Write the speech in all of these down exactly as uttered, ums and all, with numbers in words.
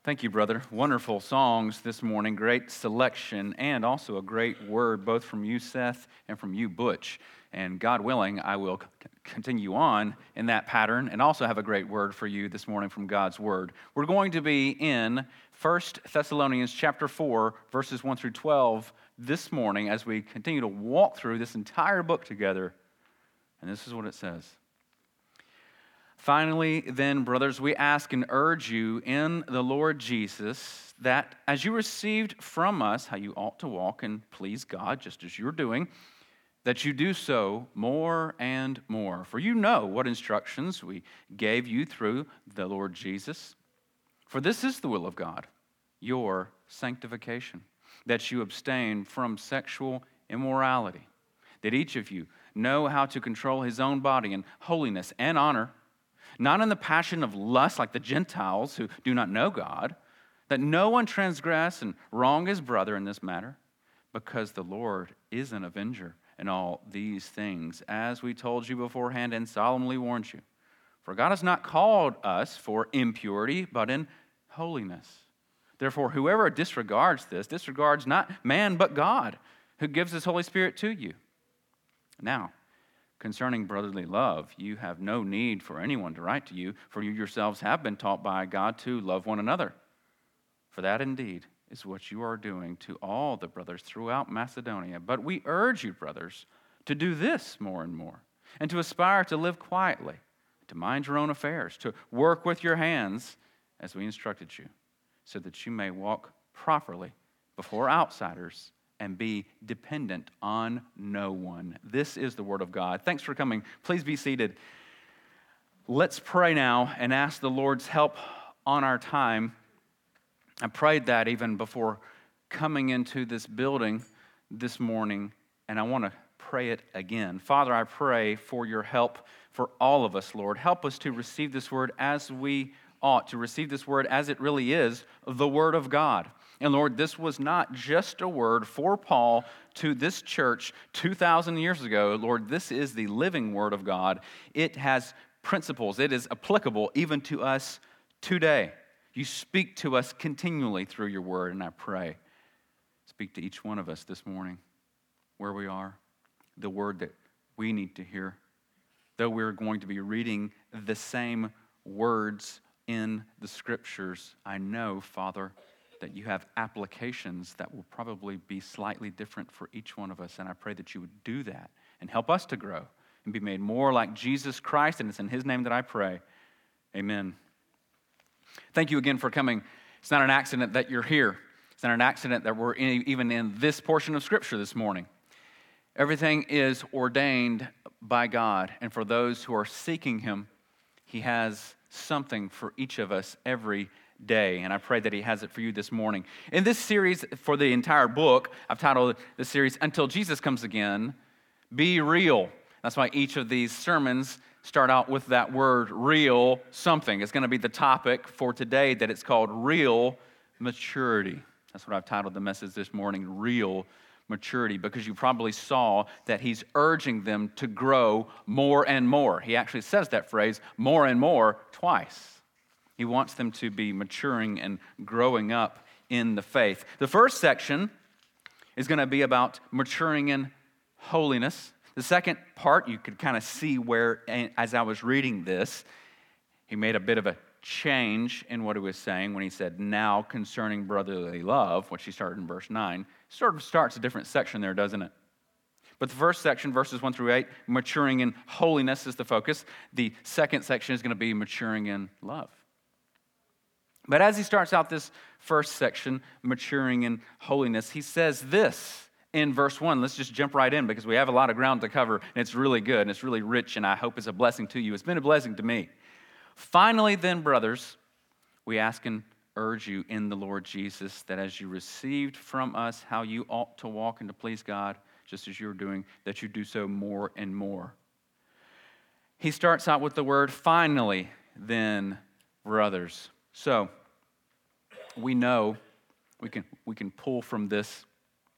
Thank you, brother. Wonderful songs this morning, great selection, and also a great word both from you, Seth, and from you, Butch. And God willing, I will c- continue on in that pattern and also have a great word for you this morning from God's Word. We're going to be in First Thessalonians chapter four, verses one through twelve this morning as we continue to walk through this entire book together. And this is what it says. Finally, then, brothers, we ask and urge you in the Lord Jesus that as you received from us how you ought to walk and please God, just as you're doing, that you do so more and more. For you know what instructions we gave you through the Lord Jesus. For this is the will of God, your sanctification, that you abstain from sexual immorality, that each of you know how to control his own body in holiness and honor, not in the passion of lust like the Gentiles who do not know God, that no one transgress and wrong his brother in this matter, because the Lord is an avenger in all these things, as we told you beforehand and solemnly warned you. For God has not called us for impurity, but in holiness. Therefore, whoever disregards this, disregards not man, but God, who gives his Holy Spirit to you. Now, concerning brotherly love, you have no need for anyone to write to you, for you yourselves have been taught by God to love one another. For that indeed is what you are doing to all the brothers throughout Macedonia. But we urge you, brothers, to do this more and more, and to aspire to live quietly, to mind your own affairs, to work with your hands as we instructed you, so that you may walk properly before outsiders and be dependent on no one. This is the word of God. Thanks for coming. Please be seated. Let's pray now and ask the Lord's help on our time. I prayed that even before coming into this building this morning, and I want to pray it again. Father, I pray for your help for all of us, Lord. Help us to receive this word as we ought, to receive this word as it really is, the word of God. And Lord, this was not just a word for Paul to this church two thousand years ago. Lord, this is the living word of God. It has principles. It is applicable even to us today. You speak to us continually through your word, and I pray, speak to each one of us this morning where we are, the word that we need to hear. Though we're going to be reading the same words in the scriptures, I know, Father, that you have applications that will probably be slightly different for each one of us. And I pray that you would do that and help us to grow and be made more like Jesus Christ. And it's in his name that I pray. Amen. Thank you again for coming. It's not an accident that you're here. It's not an accident that we're in, even in this portion of Scripture this morning. Everything is ordained by God. And for those who are seeking him, he has something for each of us every day, and I pray that he has it for you this morning. In this series, for the entire book, I've titled the series, Until Jesus Comes Again, Be Real. That's why each of these sermons start out with that word, real something. It's going to be the topic for today, that it's called real maturity. That's what I've titled the message this morning, real maturity, because you probably saw that he's urging them to grow more and more. He actually says that phrase, more and more, twice. He wants them to be maturing and growing up in the faith. The first section is going to be about maturing in holiness. The second part, you could kind of see where, as I was reading this, he made a bit of a change in what he was saying when he said, now concerning brotherly love, which he started in verse nine. Sort of starts a different section there, doesn't it? But the first section, verses one through eight, maturing in holiness is the focus. The second section is going to be maturing in love. But as he starts out this first section, maturing in holiness, he says this in verse one. Let's just jump right in because we have a lot of ground to cover, and it's really good, and it's really rich, and I hope it's a blessing to you. It's been a blessing to me. Finally, then, brothers, we ask and urge you in the Lord Jesus that as you received from us how you ought to walk and to please God, just as you're doing, that you do so more and more. He starts out with the word, finally, then, brothers. So, we know, we can we can pull from this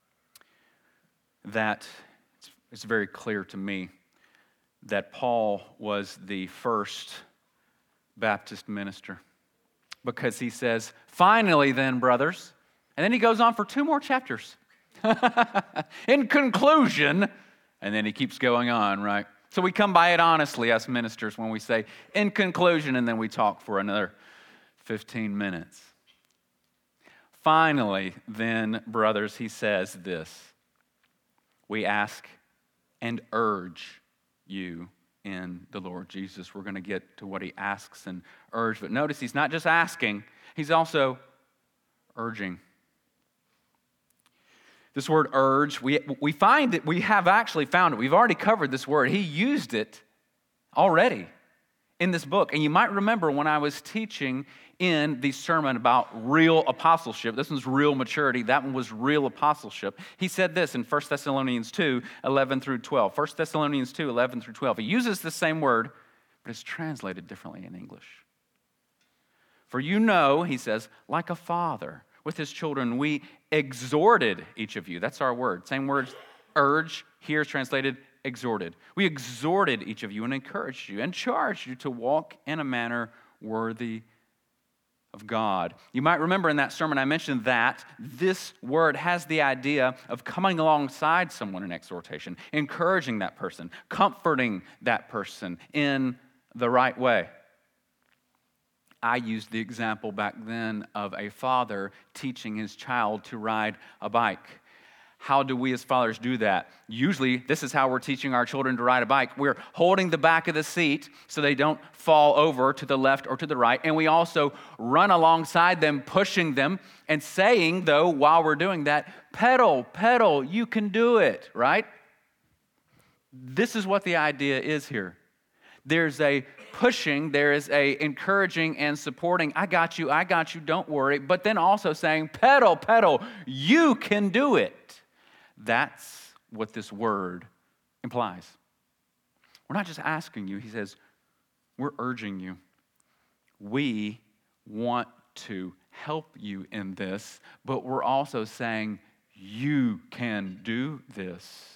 that it's, it's very clear to me that Paul was the first Baptist minister. because he says, finally then, brothers. And then he goes on for two more chapters. In conclusion, and then he keeps going on, right? So we come by it honestly as ministers when we say, in conclusion, and then we talk for another fifteen minutes. Finally, then, brothers, he says this. We ask and urge you in the Lord Jesus. We're going to get to what he asks and urge. But notice he's not just asking, he's also urging. This word urge, we, we find that we have actually found it. We've already covered this word. He used it already in this book. And you might remember when I was teaching in the sermon about real apostleship. This one's real maturity. That one was real apostleship. He said this in First Thessalonians two, eleven through twelve. First Thessalonians two, eleven through twelve. He uses the same word, but it's translated differently in English. For you know, he says, like a father with his children, we exhorted each of you. That's our word. Same word, urge, here is translated exhorted. We exhorted each of you and encouraged you and charged you to walk in a manner worthy of God. You might remember in that sermon I mentioned that this word has the idea of coming alongside someone in exhortation, encouraging that person, comforting that person in the right way. I used the example back then of a father teaching his child to ride a bike. How do we as fathers do that? Usually, this is how we're teaching our children to ride a bike. We're holding the back of the seat so they don't fall over to the left or to the right. And we also run alongside them, pushing them, and saying, though, while we're doing that, pedal, pedal, you can do it, right? This is what the idea is here. There's a pushing, there is a encouraging and supporting, I got you, I got you, don't worry, but then also saying, pedal, pedal, you can do it. That's what this word implies. We're not just asking you, he says, we're urging you. We want to help you in this, but we're also saying, you can do this.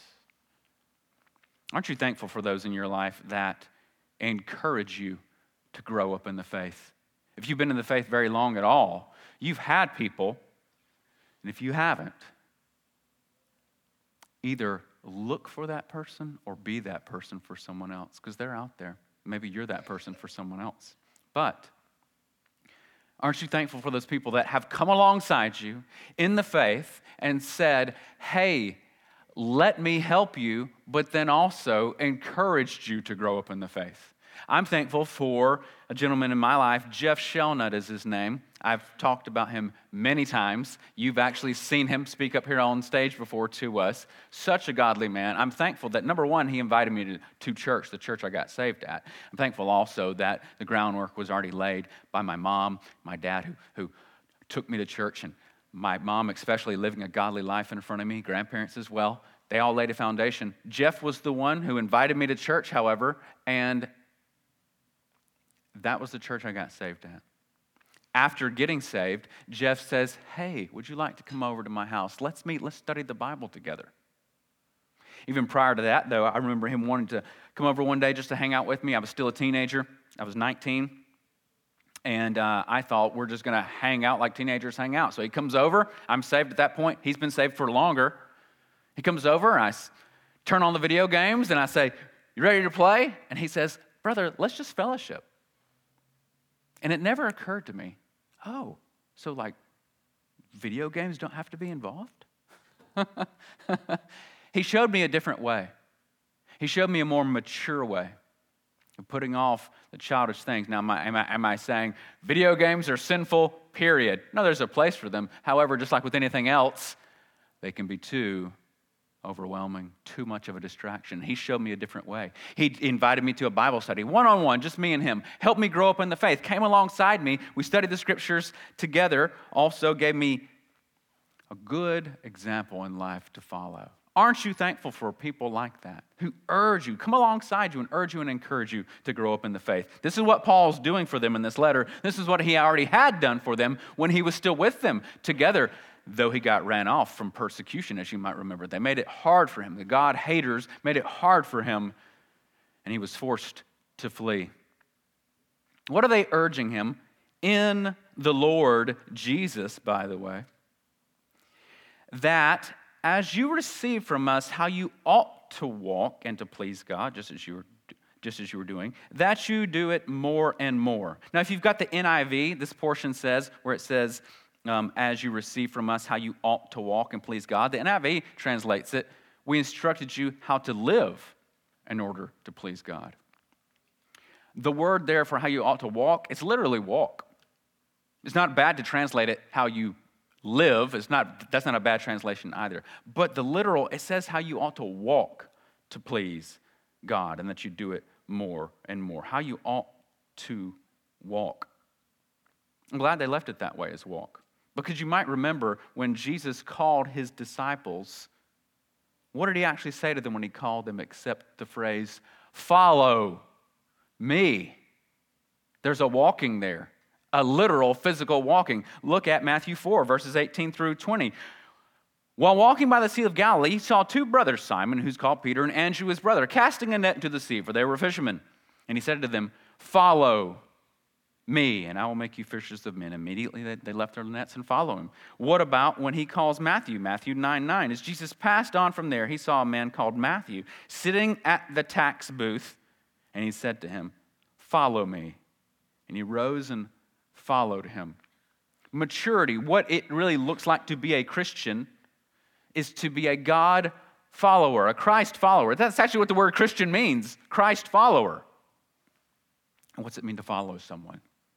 Aren't you thankful for those in your life that encourage you to grow up in the faith? If you've been in the faith very long at all, you've had people, and if you haven't, either look for that person or be that person for someone else, because they're out there. Maybe you're that person for someone else. But aren't you thankful for those people that have come alongside you in the faith and said, hey, let me help you, but then also encouraged you to grow up in the faith? I'm thankful for a gentleman in my life, Jeff Shelnut is his name. I've talked about him many times. You've actually seen him speak up here on stage before to us. Such a godly man. I'm thankful that, number one, he invited me to, to church, the church I got saved at. I'm thankful also that the groundwork was already laid by my mom, my dad, who, who took me to church, and my mom especially living a godly life in front of me, grandparents as well. They all laid a foundation. Jeff was the one who invited me to church, however, and that was the church I got saved at. After getting saved, Jeff says, hey, would you like to come over to my house? Let's meet, let's study the Bible together. Even prior to that, though, I remember him wanting to come over one day just to hang out with me. I was still a teenager. I was nineteen. And uh, I thought we're just going to hang out like teenagers hang out. So he comes over. I'm saved at that point. He's been saved for longer. He comes over, and I turn on the video games, and I say, you ready to play? And he says, brother, let's just fellowship. And it never occurred to me, oh, so like video games don't have to be involved? He showed me a different way. He showed me a more mature way of putting off the childish things. Now, am I, am I, am I saying video games are sinful, period? No, there's a place for them. However, just like with anything else, they can be too overwhelming, too much of a distraction. He showed me a different way. He invited me to a Bible study, one-on-one, just me and him, helped me grow up in the faith, came alongside me. We studied the scriptures together, also gave me a good example in life to follow. Aren't you thankful for people like that who urge you, come alongside you and urge you and encourage you to grow up in the faith? This is what Paul's doing for them in this letter. This is what he already had done for them when he was still with them together, though he got ran off from persecution, as you might remember. They made it hard for him. The God haters made it hard for him, and he was forced to flee. What are they urging him? In the Lord Jesus, by the way, that as you receive from us how you ought to walk and to please God, just as you were just as you were doing, that you do it more and more. Now, if you've got the N I V, this portion says, where it says, um, as you receive from us how you ought to walk and please God, the N I V translates it, we instructed you how to live in order to please God. The word there for how you ought to walk, it's literally walk. It's not bad to translate it how you live. It's not, that's not a bad translation either. But the literal, it says how you ought to walk to please God, and that you do it more and more. How you ought to walk. I'm glad they left it that way as walk. Because you might remember when Jesus called his disciples, what did he actually say to them when he called them except the phrase, follow me? There's a walking there. A literal physical walking. Look at Matthew four, verses eighteen through twenty. While walking by the Sea of Galilee, he saw two brothers, Simon, who's called Peter, and Andrew, his brother, casting a net into the sea, for they were fishermen. And he said to them, follow me, and I will make you fishers of men. Immediately they, they left their nets and followed him. What about when he calls Matthew? Matthew nine nine. As Jesus passed on from there, he saw a man called Matthew sitting at the tax booth, and he said to him, follow me. And he rose and followed him. Maturity, what it really looks like to be a Christian, is to be a God follower, a Christ follower. That's actually what the word Christian means, Christ follower. And what's it mean to follow someone?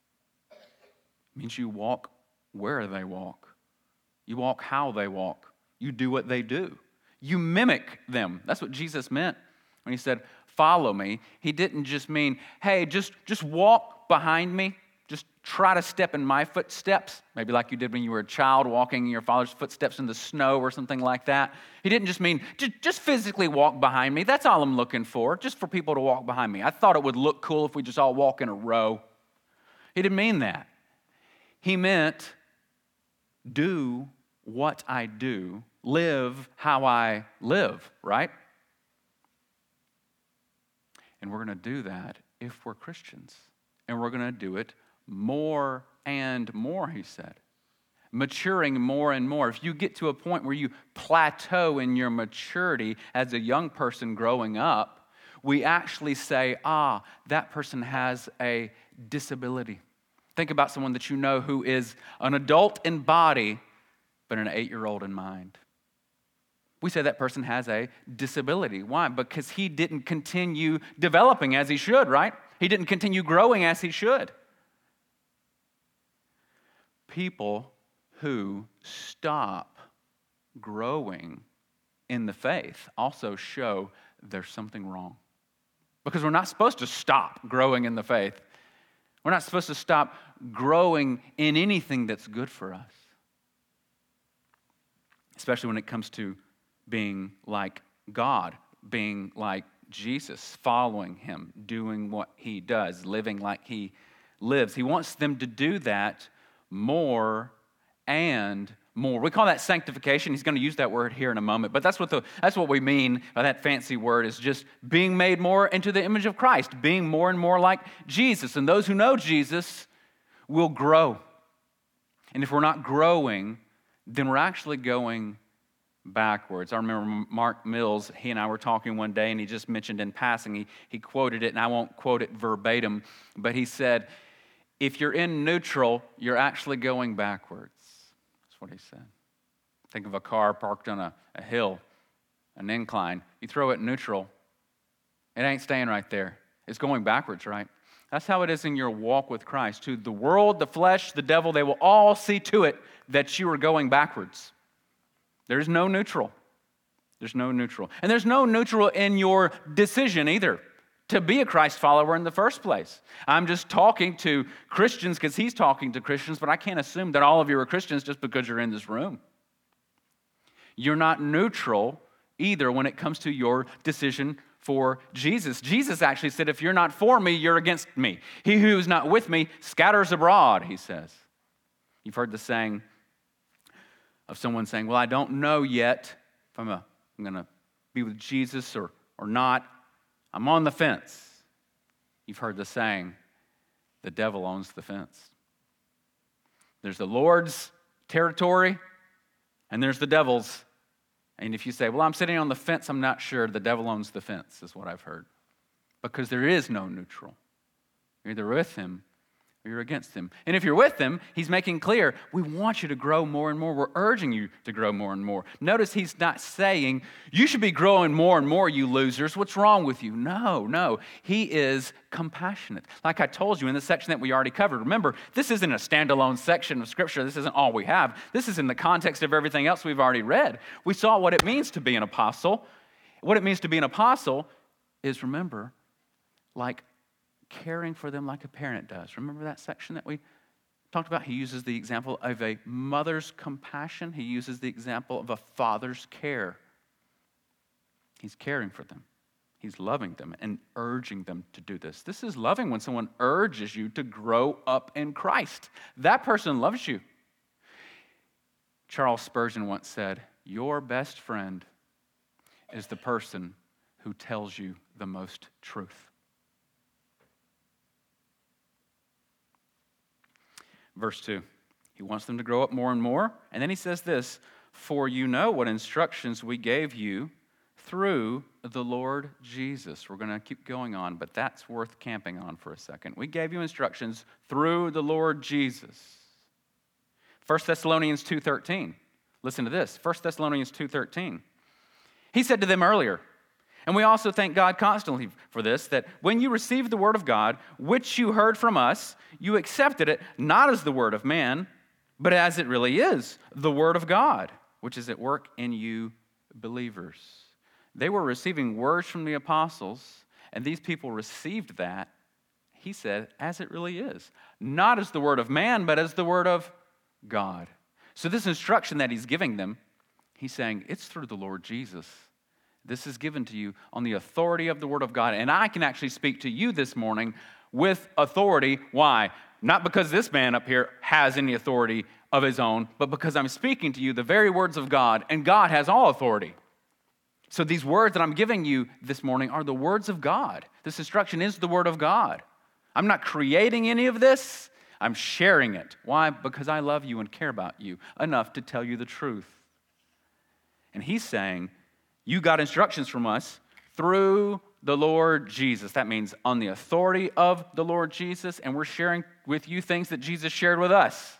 It means you walk where they walk. You walk how they walk. You do what they do. You mimic them. That's what Jesus meant when he said, follow me. He didn't just mean, hey, just, just walk behind me. Just try to step in my footsteps, maybe like you did when you were a child walking in your father's footsteps in the snow or something like that. He didn't just mean, just, just physically walk behind me. That's all I'm looking for, just for people to walk behind me. I thought it would look cool if we just all walk in a row. He didn't mean that. He meant, do what I do, live how I live, right? And we're going to do that if we're Christians. And we're going to do it more and more, he said. Maturing more and more. If you get to a point where you plateau in your maturity as a young person growing up, we actually say, ah, that person has a disability. Think about someone that you know who is an adult in body, but an eight-year-old in mind. We say that person has a disability. Why? Because he didn't continue developing as he should, right? He didn't continue growing as he should. People who stop growing in the faith also show there's something wrong. Because we're not supposed to stop growing in the faith. We're not supposed to stop growing in anything that's good for us. Especially when it comes to being like God, being like Jesus, following him, doing what he does, living like he lives. He wants them to do that more and more. We call that sanctification. He's going to use that word here in a moment, but that's what the that's what we mean by that fancy word, is just being made more into the image of Christ, being more and more like Jesus. And those who know Jesus will grow. And if we're not growing, then we're actually going backwards. I remember Mark Mills, he and I were talking one day, and he just mentioned in passing, he, he quoted it, and I won't quote it verbatim, but he said, if you're in neutral, you're actually going backwards. That's what he said. Think of a car parked on a, a hill, an incline. You throw it in neutral, it ain't staying right there. It's going backwards, right? That's how it is in your walk with Christ. To the world, the flesh, the devil, they will all see to it that you are going backwards. There's no neutral. There's no neutral. And there's no neutral in your decision either to be a Christ follower in the first place. I'm just talking to Christians because he's talking to Christians, but I can't assume that all of you are Christians just because you're in this room. You're not neutral either when it comes to your decision for Jesus. Jesus actually said, if you're not for me, you're against me. He who is not with me scatters abroad, he says. You've heard the saying of someone saying, well, I don't know yet if I'm, a, I'm going to be with Jesus or, or not. I'm on the fence. You've heard the saying, the devil owns the fence. There's the Lord's territory, and there's the devil's. And if you say, well, I'm sitting on the fence, I'm not sure, the devil owns the fence, is what I've heard. Because there is no neutral. You're either with him or you're against him. And if you're with him, he's making clear, we want you to grow more and more. We're urging you to grow more and more. Notice he's not saying, you should be growing more and more, you losers. What's wrong with you? No, no. He is compassionate. Like I told you in the section that we already covered. Remember, this isn't a standalone section of Scripture. This isn't all we have. This is in the context of everything else we've already read. We saw what it means to be an apostle. What it means to be an apostle is, remember, like caring for them like a parent does. Remember that section that we talked about? He uses the example of a mother's compassion. He uses the example of a father's care. He's caring for them. He's loving them and urging them to do this. This is loving when someone urges you to grow up in Christ. That person loves you. Charles Spurgeon once said, your best friend is the person who tells you the most truth. Verse two, he wants them to grow up more and more. And then he says this, for you know what instructions we gave you through the Lord Jesus. We're going to keep going on, but that's worth camping on for a second. We gave you instructions through the Lord Jesus. First Thessalonians two thirteen. Listen to this. First Thessalonians two thirteen. He said to them earlier, and we also thank God constantly for this, that when you received the word of God, which you heard from us, you accepted it not as the word of man, but as it really is, the word of God, which is at work in you believers. They were receiving words from the apostles, and these people received that, he said, as it really is. Not as the word of man, but as the word of God. So this instruction that he's giving them, he's saying, it's through the Lord Jesus. This is given to you on the authority of the Word of God. And I can actually speak to you this morning with authority. Why? Not because this man up here has any authority of his own, but because I'm speaking to you the very words of God, and God has all authority. So these words that I'm giving you this morning are the words of God. This instruction is the Word of God. I'm not creating any of this. I'm sharing it. Why? Because I love you and care about you enough to tell you the truth. And he's saying, you got instructions from us through the Lord Jesus. That means on the authority of the Lord Jesus, and we're sharing with you things that Jesus shared with us.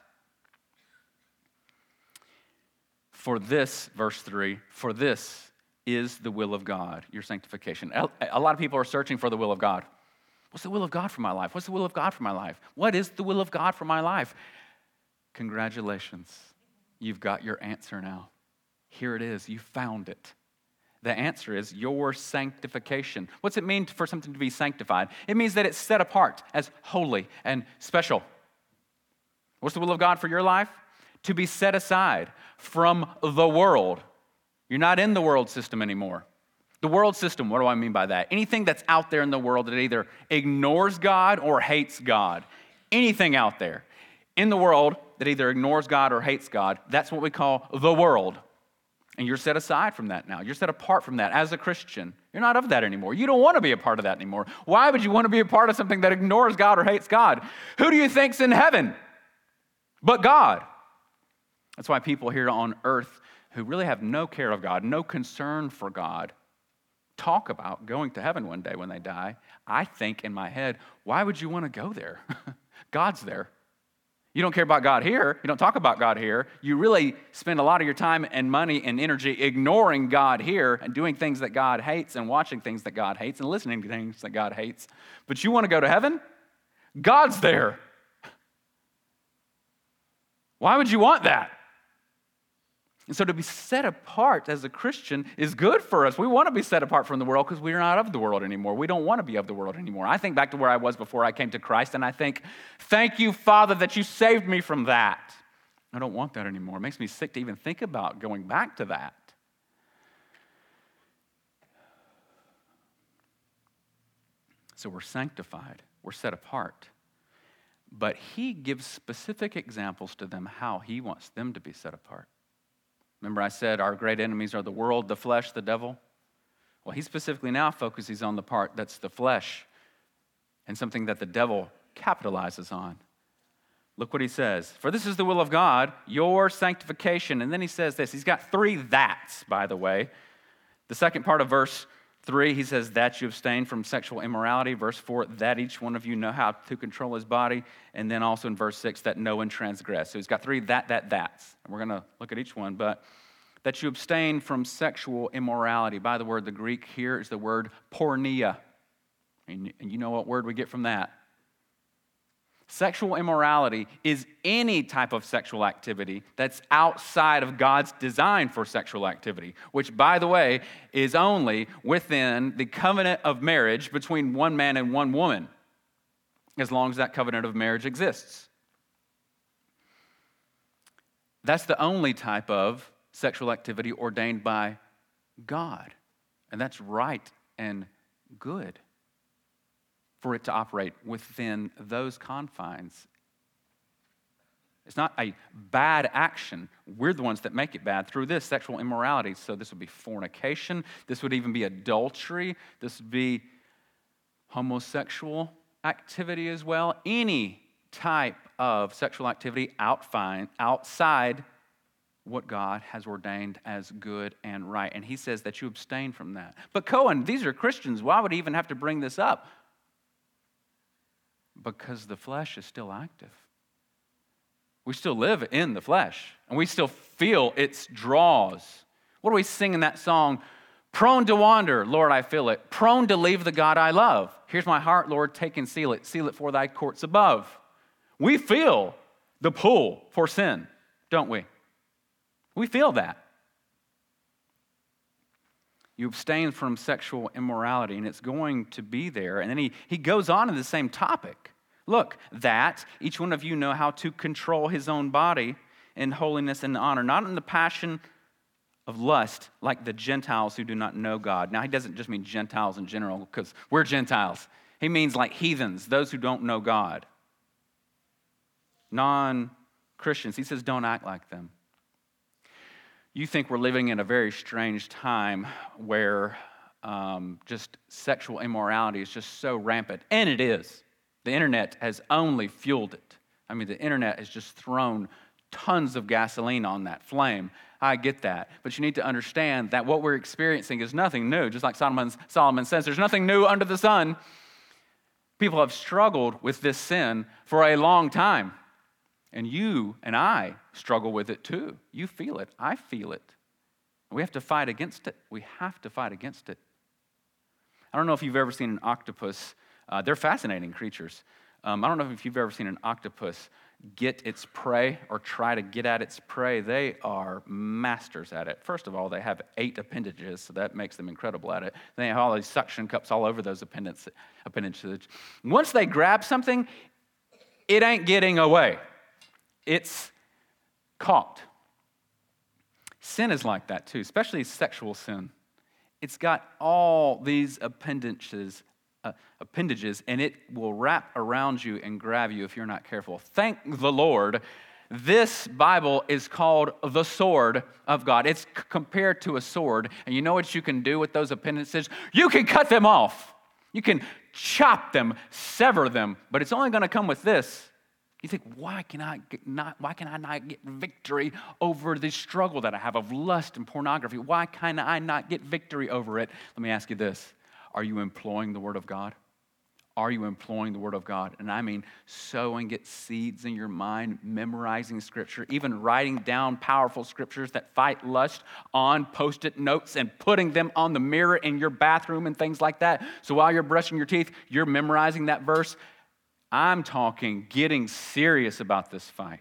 For this, verse three, for this is the will of God, your sanctification. A lot of people are searching for the will of God. What's the will of God for my life? What's the will of God for my life? What is the will of God for my life? Congratulations. You've got your answer now. Here it is. You found it. The answer is your sanctification. What's it mean for something to be sanctified? It means that it's set apart as holy and special. What's the will of God for your life? To be set aside from the world. You're not in the world system anymore. The world system, what do I mean by that? Anything that's out there in the world that either ignores God or hates God. Anything out there in the world that either ignores God or hates God, that's what we call the world. And you're set aside from that now. You're set apart from that as a Christian. You're not of that anymore. You don't want to be a part of that anymore. Why would you want to be a part of something that ignores God or hates God? Who do you think's in heaven but God? That's why people here on earth who really have no care of God, no concern for God, talk about going to heaven one day when they die. I think in my head, why would you want to go there? God's there. You don't care about God here. You don't talk about God here. You really spend a lot of your time and money and energy ignoring God here and doing things that God hates and watching things that God hates and listening to things that God hates. But you want to go to heaven? God's there. Why would you want that? And so to be set apart as a Christian is good for us. We want to be set apart from the world because we're not of the world anymore. We don't want to be of the world anymore. I think back to where I was before I came to Christ, and I think, thank you, Father, that you saved me from that. I don't want that anymore. It makes me sick to even think about going back to that. So we're sanctified. We're set apart. But he gives specific examples to them how he wants them to be set apart. Remember I said our great enemies are the world, the flesh, the devil? Well, he specifically now focuses on the part that's the flesh and something that the devil capitalizes on. Look what he says. For this is the will of God, your sanctification. And then he says this. He's got three that's, by the way. The second part of verse three, he says that you abstain from sexual immorality. Verse four, that each one of you know how to control his body. And then also in verse six, that no one transgress. So he's got three that, that, that's. And we're going to look at each one. But that you abstain from sexual immorality. By the word, the Greek here is the word porneia. And you know what word we get from that? Sexual immorality is any type of sexual activity that's outside of God's design for sexual activity, which, by the way, is only within the covenant of marriage between one man and one woman, as long as that covenant of marriage exists. That's the only type of sexual activity ordained by God, and that's right and good for it to operate within those confines. It's not a bad action. We're the ones that make it bad through this sexual immorality. So this would be fornication. This would even be adultery. This would be homosexual activity as well. Any type of sexual activity outside what God has ordained as good and right. And he says that you abstain from that. But Cohen, these are Christians. Why would he even have to bring this up? Because the flesh is still active. We still live in the flesh, and we still feel its draws. What do we sing in that song? Prone to wander, Lord, I feel it. Prone to leave the God I love. Here's my heart, Lord, take and seal it. Seal it for thy courts above. We feel the pull for sin, don't we? We feel that. You abstain from sexual immorality, and it's going to be there. And then he, he goes on in the same topic. Look, that each one of you know how to control his own body in holiness and honor, not in the passion of lust like the Gentiles who do not know God. Now, he doesn't just mean Gentiles in general, because we're Gentiles. He means like heathens, those who don't know God. Non-Christians. He says, don't act like them. You think we're living in a very strange time where um, just sexual immorality is just so rampant. And it is. The internet has only fueled it. I mean, the internet has just thrown tons of gasoline on that flame. I get that. But you need to understand that what we're experiencing is nothing new. Just like Solomon, Solomon says, there's nothing new under the sun. People have struggled with this sin for a long time. And you and I struggle with it too. You feel it. I feel it. We have to fight against it. We have to fight against it. I don't know if you've ever seen an octopus. Uh, they're fascinating creatures. Um, I don't know if you've ever seen an octopus get its prey or try to get at its prey. They are masters at it. First of all, they have eight appendages, so that makes them incredible at it. They have all these suction cups all over those appendages. Once they grab something, it ain't getting away. It's caught. Sin is like that too, especially sexual sin. It's got all these appendages, uh, appendages, and it will wrap around you and grab you if you're not careful. Thank the Lord, this Bible is called the sword of God. It's c- compared to a sword, and you know what you can do with those appendages? You can cut them off. You can chop them, sever them, but it's only going to come with this. You think, why can I get not? Why can I not get victory over the struggle that I have of lust and pornography? Why can I not get victory over it? Let me ask you this: are you employing the Word of God? Are you employing the Word of God? And I mean, sowing it seeds in your mind, memorizing Scripture, even writing down powerful Scriptures that fight lust on Post-it notes and putting them on the mirror in your bathroom and things like that. So while you're brushing your teeth, you're memorizing that verse. I'm talking getting serious about this fight.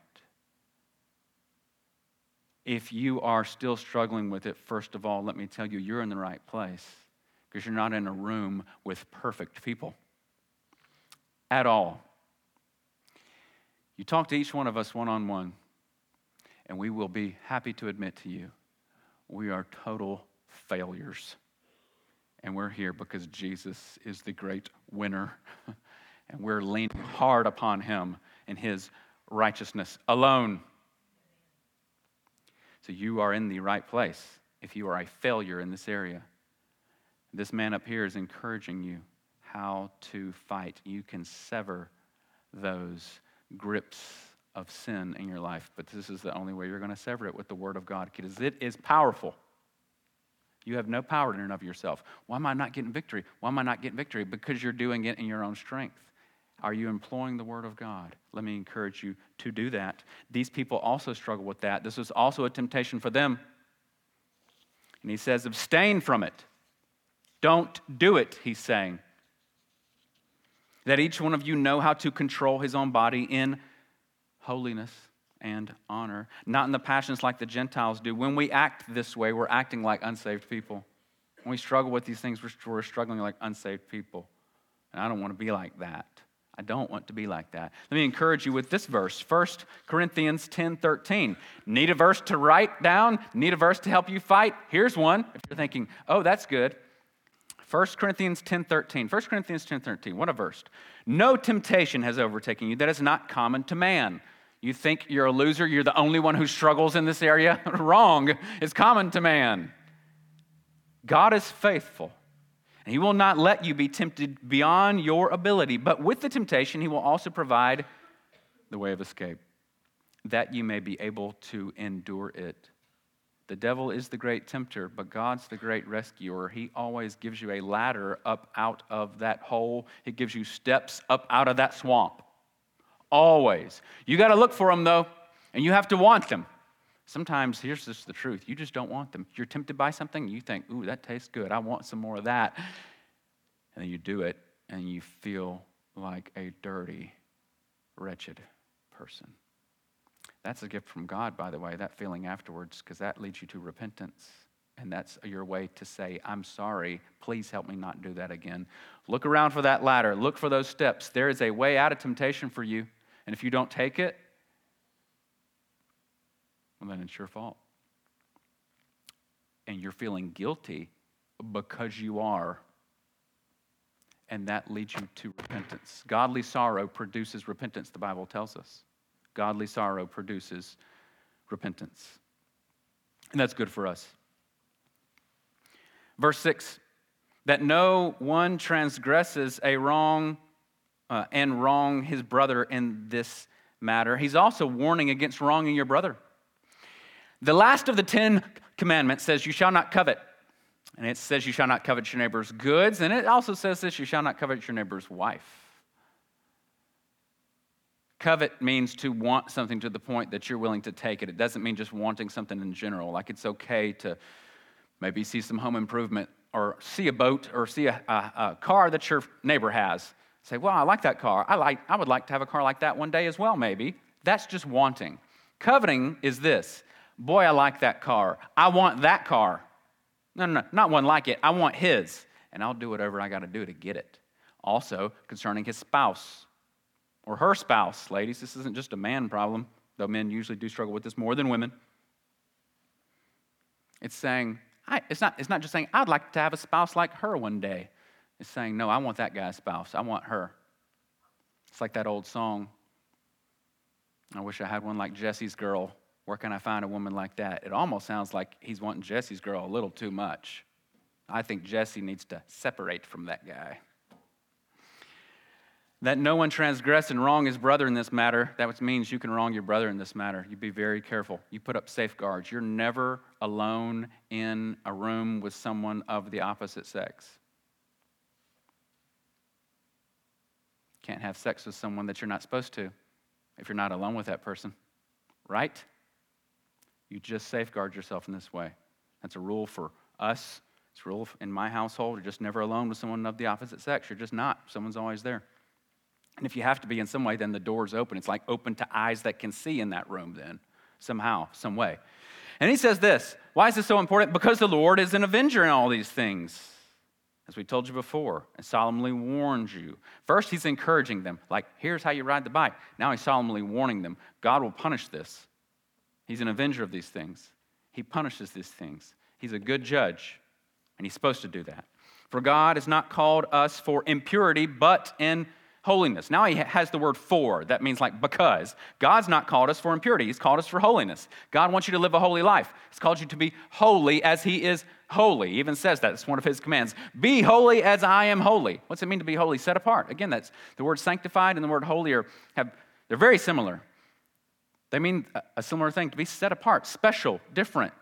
If you are still struggling with it, first of all, let me tell you, you're in the right place because you're not in a room with perfect people at all. You talk to each one of us one-on-one, and we will be happy to admit to you, we are total failures. And we're here because Jesus is the great winner. And we're leaning hard upon him and his righteousness alone. So you are in the right place if you are a failure in this area. This man up here is encouraging you how to fight. You can sever those grips of sin in your life, but this is the only way you're going to sever it with the Word of God, because it is powerful. You have no power in and of yourself. Why am I not getting victory? Why am I not getting victory? Because you're doing it in your own strength. Are you employing the Word of God? Let me encourage you to do that. These people also struggle with that. This was also a temptation for them. And he says, abstain from it. Don't do it, he's saying. That each one of you know how to control his own body in holiness and honor, not in the passions like the Gentiles do. When we act this way, we're acting like unsaved people. When we struggle with these things, we're, we're struggling like unsaved people. And I don't want to be like that. I don't want to be like that. Let me encourage you with this verse, First Corinthians ten thirteen. Need a verse to write down? Need a verse to help you fight? Here's one. If you're thinking, oh, that's good. First Corinthians ten thirteen. First Corinthians ten thirteen. What a verse. No temptation has overtaken you that is not common to man. You think you're a loser, you're the only one who struggles in this area? Wrong. It's common to man. God is faithful. And he will not let you be tempted beyond your ability, but with the temptation, he will also provide the way of escape, that you may be able to endure it. The devil is the great tempter, but God's the great rescuer. He always gives you a ladder up out of that hole. He gives you steps up out of that swamp. Always. You got to look for them, though, and you have to want them. Sometimes, here's just the truth, you just don't want them. You're tempted by something, you think, ooh, that tastes good, I want some more of that. And then you do it, and you feel like a dirty, wretched person. That's a gift from God, by the way, that feeling afterwards, because that leads you to repentance. And that's your way to say, I'm sorry, please help me not do that again. Look around for that ladder, look for those steps. There is a way out of temptation for you, and if you don't take it, well, then it's your fault. And you're feeling guilty because you are. And that leads you to repentance. Godly sorrow produces repentance, the Bible tells us. Godly sorrow produces repentance. And that's good for us. Verse six, that no one transgresses a wrong uh, and wrong his brother in this matter. He's also warning against wronging your brother. The last of the Ten Commandments says, you shall not covet. And it says you shall not covet your neighbor's goods. And it also says this, you shall not covet your neighbor's wife. Covet means to want something to the point that you're willing to take it. It doesn't mean just wanting something in general. Like it's okay to maybe see some home improvement or see a boat or see a, a, a car that your neighbor has. Say, well, I like that car. I like. I would like to have a car like that one day as well, maybe. That's just wanting. Coveting is this. Boy, I like that car. I want that car. No, no, no, not one like it. I want his. And I'll do whatever I got to do to get it. Also, concerning his spouse or her spouse. Ladies, this isn't just a man problem, though men usually do struggle with this more than women. It's saying, I, it's not, it's not just saying, I'd like to have a spouse like her one day. It's saying, no, I want that guy's spouse. I want her. It's like that old song. I wish I had one like Jesse's girl. Where can I find a woman like that? It almost sounds like he's wanting Jesse's girl a little too much. I think Jesse needs to separate from that guy. That no one transgress and wrong his brother in this matter. That means you can wrong your brother in this matter. You be very careful. You put up safeguards. You're never alone in a room with someone of the opposite sex. Can't have sex with someone that you're not supposed to if you're not alone with that person, right? You just safeguard yourself in this way. That's a rule for us. It's a rule in my household. You're just never alone with someone of the opposite sex. You're just not. Someone's always there. And if you have to be in some way, then the door's open. It's like open to eyes that can see in that room then, somehow, some way. And he says this. Why is this so important? Because the Lord is an avenger in all these things. As we told you before, and solemnly warns you. First, he's encouraging them. Like, here's how you ride the bike. Now he's solemnly warning them. God will punish this. He's an avenger of these things. He punishes these things. He's a good judge, and he's supposed to do that. For God has not called us for impurity, but in holiness. Now he has the word for. That means like because. God's not called us for impurity. He's called us for holiness. God wants you to live a holy life. He's called you to be holy as he is holy. He even says that. It's one of his commands. Be holy as I am holy. What's it mean to be holy? Set apart. Again, that's the word sanctified and the word holy are, have, they're very similar. They mean a similar thing, to be set apart, special, different,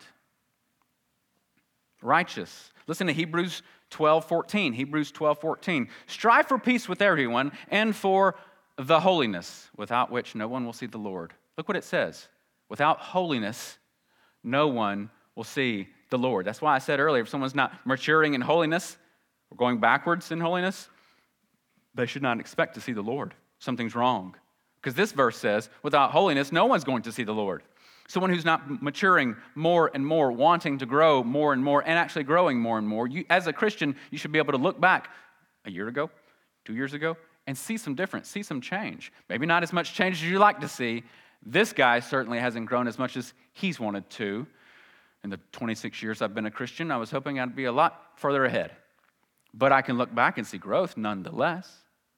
righteous. Listen to Hebrews twelve fourteen. Hebrews twelve fourteen. Strive for peace with everyone and for the holiness, without which no one will see the Lord. Look what it says. Without holiness, no one will see the Lord. That's why I said earlier, if someone's not maturing in holiness, or going backwards in holiness, they should not expect to see the Lord. Something's wrong. Because this verse says, without holiness, no one's going to see the Lord. Someone who's not maturing more and more, wanting to grow more and more, and actually growing more and more, you, as a Christian, you should be able to look back a year ago, two years ago, and see some difference, see some change. Maybe not as much change as you like to see. This guy certainly hasn't grown as much as he's wanted to. In the twenty-six years I've been a Christian, I was hoping I'd be a lot further ahead. But I can look back and see growth nonetheless.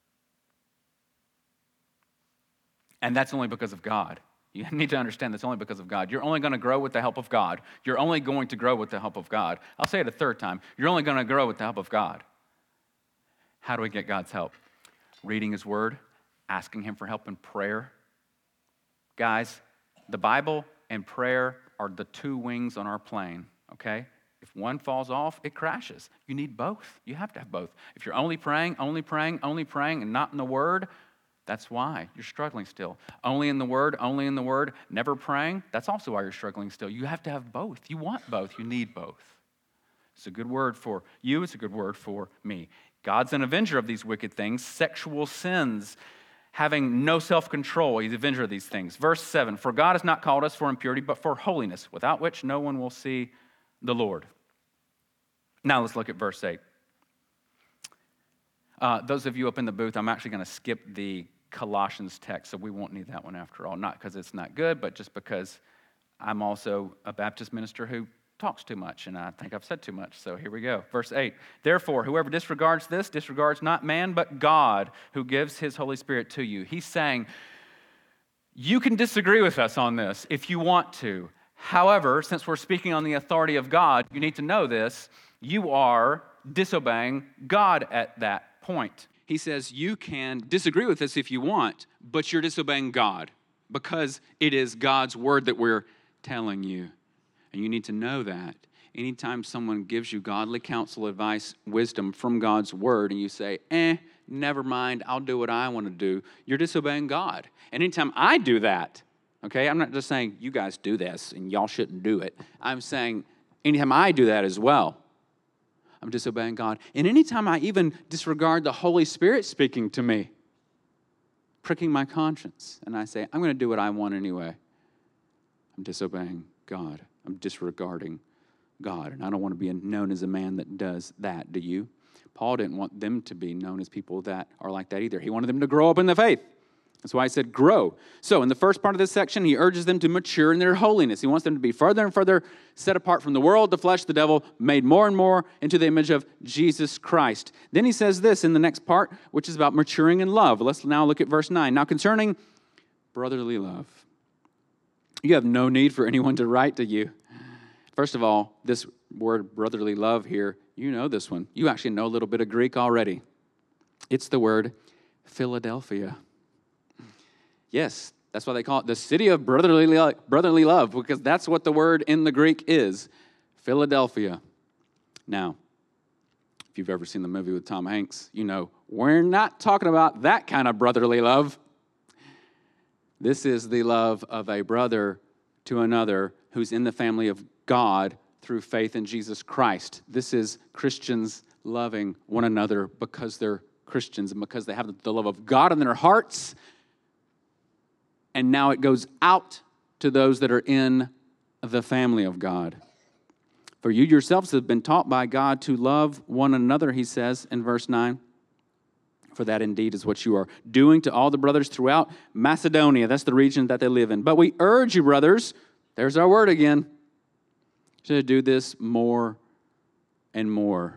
And that's only because of God. You need to understand that's only because of God. You're only going to grow with the help of God. You're only going to grow with the help of God. I'll say it a third time. You're only going to grow with the help of God. How do we get God's help? Reading His Word, asking Him for help in prayer. Guys, the Bible and prayer are the two wings on our plane, okay? If one falls off, it crashes. You need both. You have to have both. If you're only praying, only praying, only praying, and not in the Word, that's why you're struggling still. Only in the Word, only in the Word, never praying, that's also why you're struggling still. You have to have both. You want both. You need both. It's a good word for you. It's a good word for me. God's an avenger of these wicked things, sexual sins, having no self-control. He's the avenger of these things. Verse seven, for God has not called us for impurity, but for holiness, without which no one will see the Lord. Now let's look at verse eight. Uh, those of you up in the booth, I'm actually going to skip the Colossians text, so we won't need that one after all. Not because it's not good, but just because I'm also a Baptist minister who talks too much, and I think I've said too much, so here we go. Verse eight, therefore, whoever disregards this, disregards not man, but God, who gives His Holy Spirit to you. He's saying, you can disagree with us on this if you want to. However, since we're speaking on the authority of God, you need to know this, you are disobeying God at that point. He says you can disagree with us if you want, but you're disobeying God because it is God's word that we're telling you. And you need to know that. Anytime someone gives you godly counsel, advice, wisdom from God's word, and you say, eh, never mind, I'll do what I want to do, you're disobeying God. And anytime I do that, okay, I'm not just saying you guys do this and y'all shouldn't do it. I'm saying anytime I do that as well, I'm disobeying God. And anytime I even disregard the Holy Spirit speaking to me, pricking my conscience, and I say, I'm going to do what I want anyway, I'm disobeying God. I'm disregarding God. And I don't want to be known as a man that does that, do you? Paul didn't want them to be known as people that are like that either. He wanted them to grow up in the faith. That's why I said grow. So in the first part of this section, he urges them to mature in their holiness. He wants them to be further and further set apart from the world, the flesh, the devil, made more and more into the image of Jesus Christ. Then he says this in the next part, which is about maturing in love. Let's now look at verse nine. Now concerning brotherly love, you have no need for anyone to write to you. First of all, this word brotherly love here, you know this one. You actually know a little bit of Greek already. It's the word Philadelphia. Yes, that's why they call it the city of brotherly love, brotherly love, because that's what the word in the Greek is, Philadelphia. Now, if you've ever seen the movie with Tom Hanks, you know we're not talking about that kind of brotherly love. This is the love of a brother to another who's in the family of God through faith in Jesus Christ. This is Christians loving one another because they're Christians and because they have the love of God in their hearts. And now it goes out to those that are in the family of God. For you yourselves have been taught by God to love one another, he says in verse nine. For that indeed is what you are doing to all the brothers throughout Macedonia. That's the region that they live in. But we urge you, brothers, there's our word again, to do this more and more.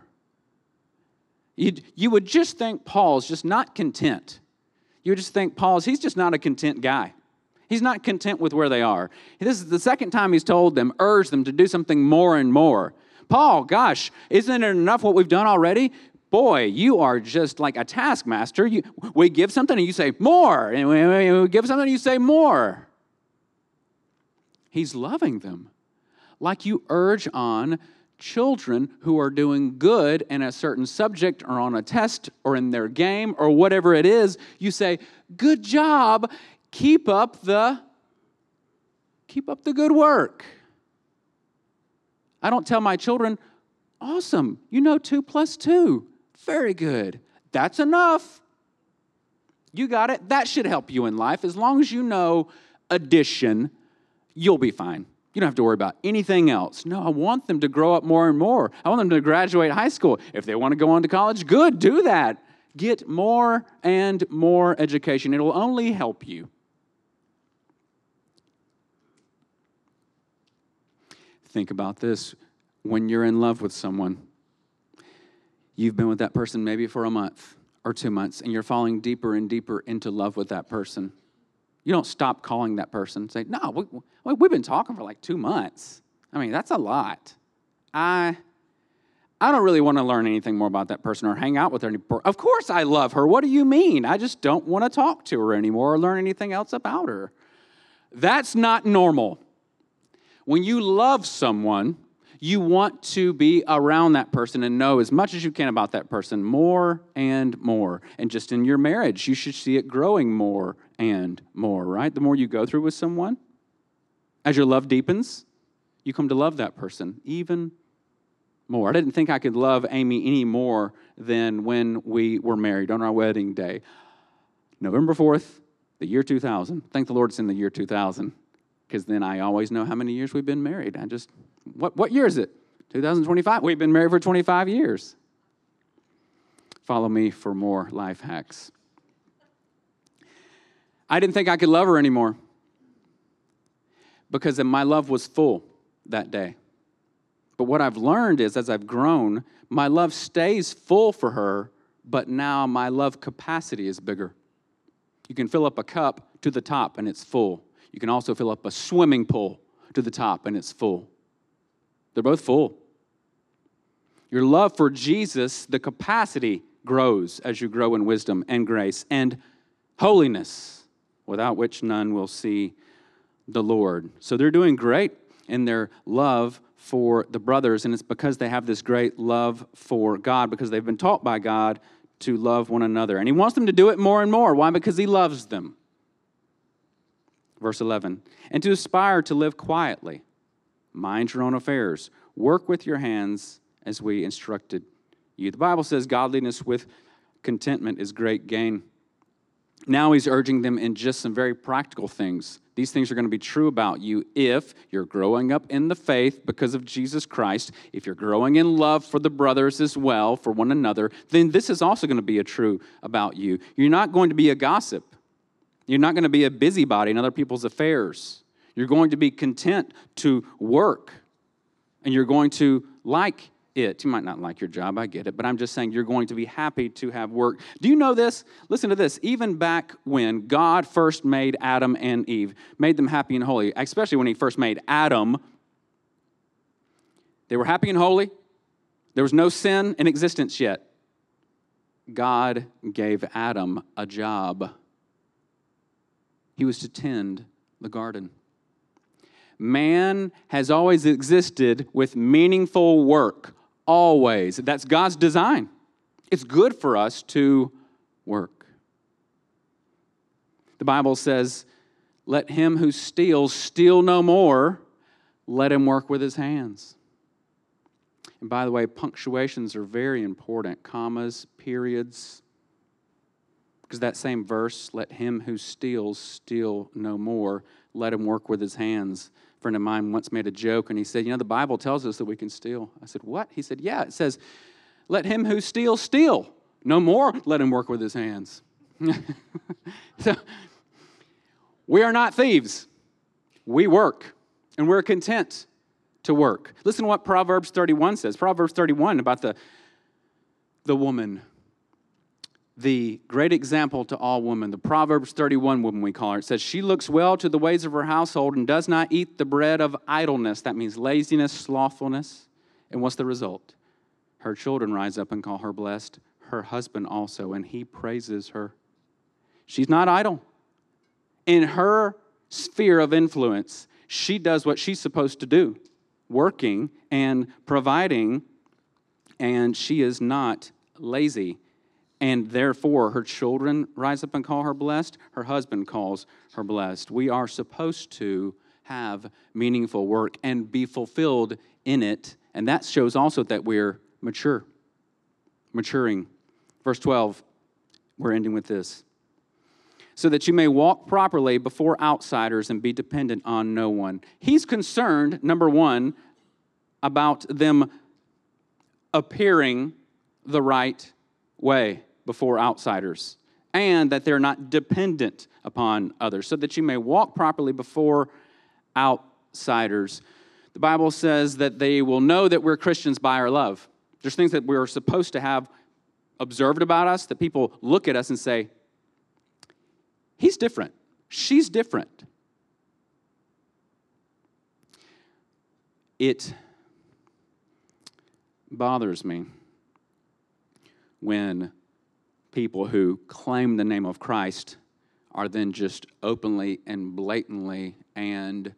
You'd, you would just think Paul's just not content. You would just think Paul's, he's just not a content guy. He's not content with where they are. This is the second time he's told them, urged them to do something more and more. Paul, gosh, isn't it enough what we've done already? Boy, you are just like a taskmaster. You, we give something and you say more. And we, we give something and you say more. He's loving them. Like you urge on children who are doing good in a certain subject or on a test or in their game or whatever it is, you say, good job, keep up the, keep up the good work. I don't tell my children, awesome, you know two plus two, very good, that's enough. You got it. That should help you in life. As long as you know addition, you'll be fine. You don't have to worry about anything else. No, I want them to grow up more and more. I want them to graduate high school. If they want to go on to college, good, do that. Get more and more education. It'll only help you. Think about this. When you're in love with someone, you've been with that person maybe for a month or two months, and you're falling deeper and deeper into love with that person. You don't stop calling that person. Say, no, we, we've been talking for like two months. I mean, that's a lot. I, I don't really want to learn anything more about that person or hang out with her anymore. Of course I love her. What do you mean? I just don't want to talk to her anymore or learn anything else about her. That's not normal. When you love someone, you want to be around that person and know as much as you can about that person, more and more. And just in your marriage, you should see it growing more and more, right? The more you go through with someone, as your love deepens, you come to love that person even more. I didn't think I could love Amy any more than when we were married on our wedding day. November fourth, the year two thousand. Thank the Lord it's in the year two thousand, because then I always know how many years we've been married. I just... What, what year is it? two thousand twenty-five. We've been married for twenty-five years. Follow me for more life hacks. I didn't think I could love her anymore because my love was full that day. But what I've learned is, as I've grown, my love stays full for her, but now my love capacity is bigger. You can fill up a cup to the top and it's full. You can also fill up a swimming pool to the top and it's full. They're both full. Your love for Jesus, the capacity grows as you grow in wisdom and grace and holiness, without which none will see the Lord. So they're doing great in their love for the brothers, and it's because they have this great love for God, because they've been taught by God to love one another. And he wants them to do it more and more. Why? Because he loves them. Verse eleven, and to aspire to live quietly. Mind your own affairs. Work with your hands as we instructed you. The Bible says godliness with contentment is great gain. Now he's urging them in just some very practical things. These things are going to be true about you if you're growing up in the faith because of Jesus Christ, if you're growing in love for the brothers as well, for one another, then this is also going to be a true about you. You're not going to be a gossip. You're not going to be a busybody in other people's affairs. You're going to be content to work, and you're going to like it. You might not like your job, I get it, but I'm just saying you're going to be happy to have work. Do you know this? Listen to this. Even back when God first made Adam and Eve, made them happy and holy, especially when he first made Adam, they were happy and holy. There was no sin in existence yet. God gave Adam a job. He was to tend the garden. Man has always existed with meaningful work, always. That's God's design. It's good for us to work. The Bible says, let him who steals steal no more, let him work with his hands. And by the way, punctuations are very important, commas, periods, because that same verse, let him who steals steal no more, let him work with his hands. A friend of mine once made a joke, and he said, you know, the Bible tells us that we can steal. I said, what? He said, yeah, it says, let him who steals steal. No more, let him work with his hands. So, we are not thieves. We work, and we're content to work. Listen to what Proverbs thirty-one says. Proverbs thirty-one about the, the woman, the great example to all women, the Proverbs thirty-one woman we call her. It says, she looks well to the ways of her household and does not eat the bread of idleness. That means laziness, slothfulness. And what's the result? Her children rise up and call her blessed, her husband also, and he praises her. She's not idle. In her sphere of influence, She does what she's supposed to do, working and providing, and she is not lazy. And therefore, her children rise up and call her blessed. Her husband calls her blessed. We are supposed to have meaningful work and be fulfilled in it. And that shows also that we're mature, maturing. Verse twelve, we're ending with this. So that you may walk properly before outsiders and be dependent on no one. He's concerned, number one, about them appearing the right way before outsiders, and that they're not dependent upon others, so that you may walk properly before outsiders. The Bible says that they will know that we're Christians by our love. There's things that we're supposed to have observed about us, that people look at us and say, he's different, she's different. It bothers me when people who claim the name of Christ are then just openly and blatantly and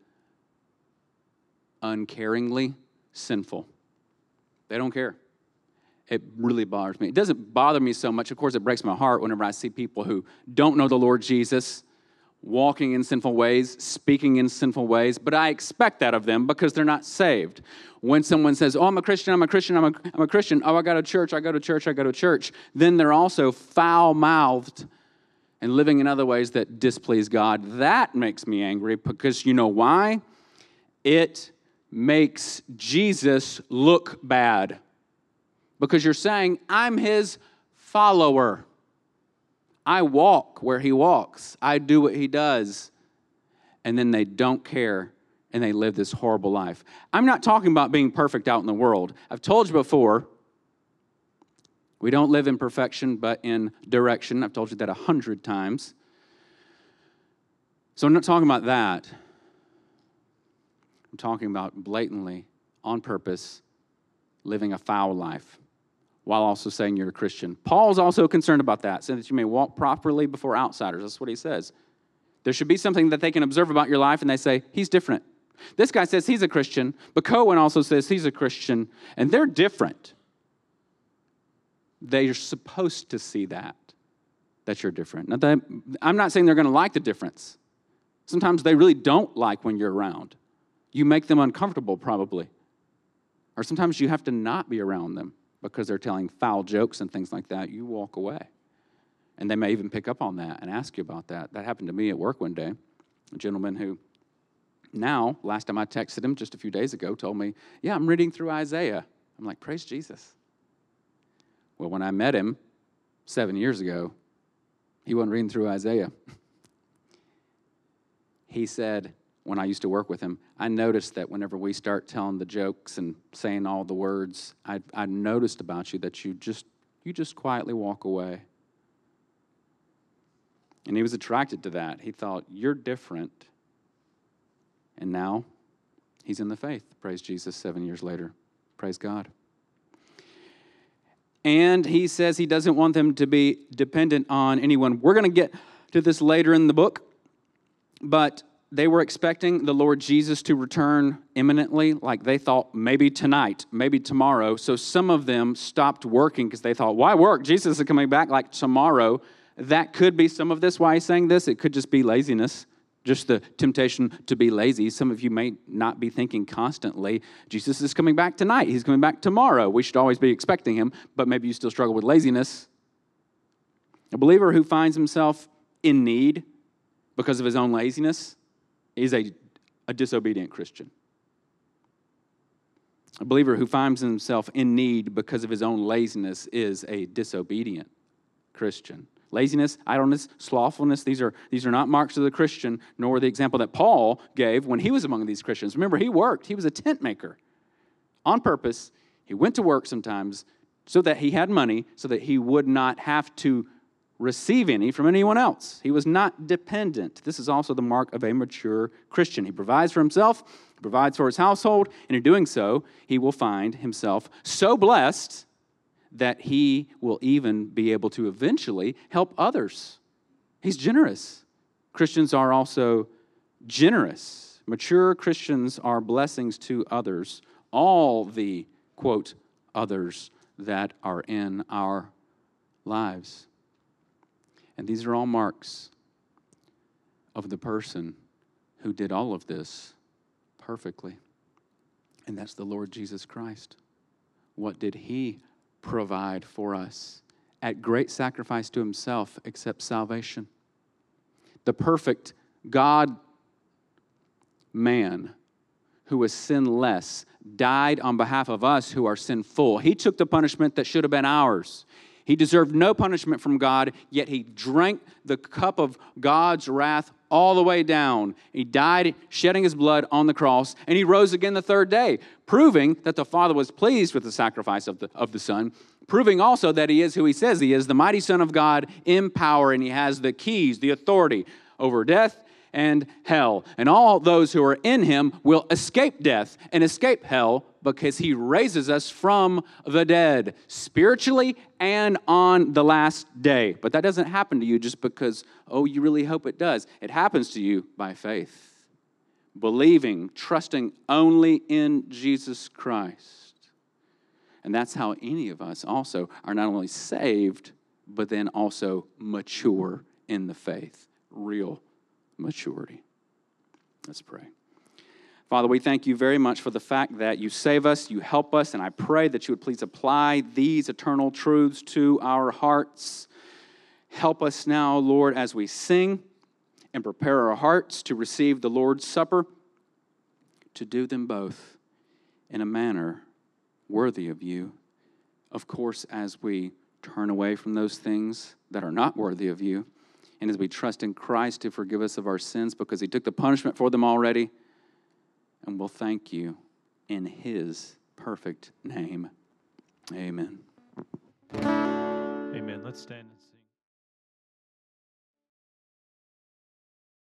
uncaringly sinful. They don't care. It really bothers me. It doesn't bother me so much. Of course, it breaks my heart whenever I see people who don't know the Lord Jesus, walking in sinful ways, speaking in sinful ways, but I expect that of them because they're not saved. When someone says, oh, I'm a Christian, I'm a Christian, I'm a, I'm a Christian, oh, I go to church, I go to church, I go to church, then they're also foul-mouthed and living in other ways that displease God. That makes me angry because you know why? It makes Jesus look bad. Because you're saying, I'm his follower. I walk where he walks. I do what he does. And then they don't care, and they live this horrible life. I'm not talking about being perfect out in the world. I've told you before, we don't live in perfection, but in direction. I've told you that a hundred times. So I'm not talking about that. I'm talking about blatantly, on purpose, living a foul life, while also saying you're a Christian. Paul's also concerned about that, so that you may walk properly before outsiders. That's what he says. There should be something that they can observe about your life, and they say, he's different. This guy says he's a Christian, but Cohen also says he's a Christian, and they're different. They're supposed to see that, that you're different. Now, that, I'm not saying they're going to like the difference. Sometimes they really don't like when you're around. You make them uncomfortable, probably. Or sometimes you have to not be around them because they're telling foul jokes and things like that. You walk away. And they may even pick up on that and ask you about that. That happened to me at work one day. A gentleman who now, last time I texted him just a few days ago, told me, yeah, I'm reading through Isaiah. I'm like, praise Jesus. Well, when I met him seven years ago, he wasn't reading through Isaiah. He said, when I used to work with him, I noticed that whenever we start telling the jokes and saying all the words, I, I noticed about you that you just you just quietly walk away. And he was attracted to that. He thought, you're different. And now he's in the faith. Praise Jesus, seven years later. Praise God. And he says he doesn't want them to be dependent on anyone. We're going to get to this later in the book, but they were expecting the Lord Jesus to return imminently, like they thought maybe tonight, maybe tomorrow. So some of them stopped working because they thought, why work? Jesus is coming back like tomorrow. That could be some of this, why he's saying this. It could just be laziness, just the temptation to be lazy. Some of you may not be thinking constantly, Jesus is coming back tonight. He's coming back tomorrow. We should always be expecting him, but maybe you still struggle with laziness. A believer who finds himself in need because of his own laziness is a, a disobedient Christian. A believer who finds himself in need because of his own laziness is a disobedient Christian. Laziness, idleness, slothfulness, these are, these are not marks of the Christian, nor the example that Paul gave when he was among these Christians. Remember, he worked. He was a tent maker. On purpose, he went to work sometimes so that he had money, so that he would not have to receive any from anyone else. He was not dependent. This is also the mark of a mature Christian. He provides for himself, he provides for his household, and in doing so, he will find himself so blessed that he will even be able to eventually help others. He's generous. Christians are also generous. Mature Christians are blessings to others, all the, quote, others that are in our lives. And these are all marks of the person who did all of this perfectly. And that's the Lord Jesus Christ. What did he provide for us at great sacrifice to himself except salvation? The perfect God man who was sinless died on behalf of us who are sinful. He took the punishment that should have been ours. He deserved no punishment from God, yet he drank the cup of God's wrath all the way down. He died shedding his blood on the cross, and he rose again the third day, proving that the Father was pleased with the sacrifice of the, of the Son, proving also that he is who he says he is, the mighty Son of God in power, and he has the keys, the authority over death and hell. And all those who are in him will escape death and escape hell because he raises us from the dead, spiritually and on the last day. But that doesn't happen to you just because, oh, you really hope it does. It happens to you by faith, believing, trusting only in Jesus Christ. And that's how any of us also are not only saved, but then also mature in the faith, real maturity. Let's pray. Father, we thank you very much for the fact that you save us, you help us, and I pray that you would please apply these eternal truths to our hearts. Help us now, Lord, as we sing and prepare our hearts to receive the Lord's Supper, to do them both in a manner worthy of you. Of course, as we turn away from those things that are not worthy of you, and as we trust in Christ to forgive us of our sins because he took the punishment for them already, and we'll thank you in his perfect name. Amen. Amen. Let's stand and sing.